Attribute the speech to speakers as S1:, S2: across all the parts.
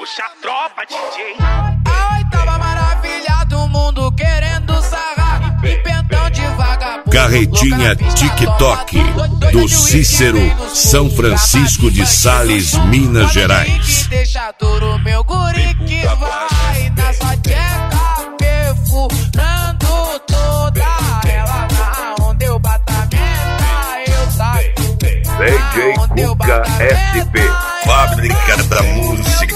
S1: Puxa a tropa, DJ.
S2: A oitava maravilha do mundo querendo sarrar. E pentão de vagabundo.
S3: Carretinha TikTok do Cícero, São Francisco de Sales, Minas Gerais.
S2: Deixa duro meu guri que vai na sua tcheca perfurando toda ela. Onde eu bato a meta, eu saio.
S3: DJ Cuca SP, fábrica da música.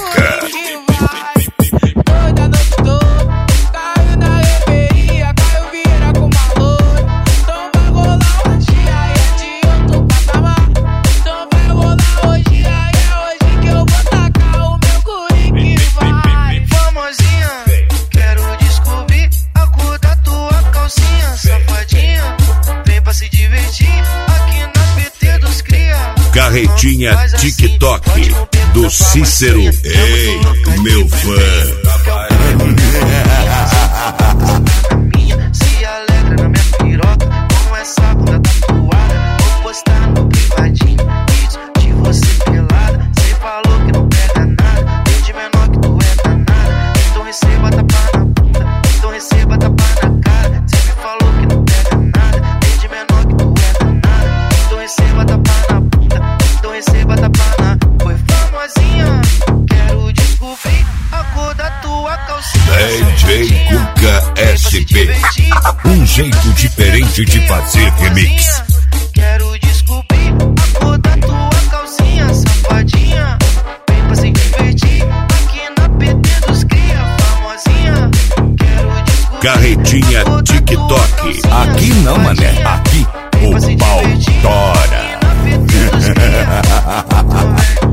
S3: Carretinha TikTok do Cícero. Ei, meu fã.
S4: Se alegra na minha piroca com essa bunda tatuada. Vou postar no privadinho vídeos de você pelada. Cê falou que não pega nada, desde menor que tu é danada. Então receba tapa na bunda, então receba tapa na cara. Cê me falou que não pega nada, desde menor que tu é danada. Então receba tapa na bunda, então receba tapa na. Foi famosinha, quero descobrir a cor da tua calcinha.
S3: DJ Cuca SP, um jeito diferente de fazer remix.
S4: Quero descobrir a cor da tua calcinha, safadinha. Vem pra se divertir aqui na PT dos cria, famosinha. Quero descobrir
S3: Carretinha TikTok. Aqui não, mané, aqui o pau tora.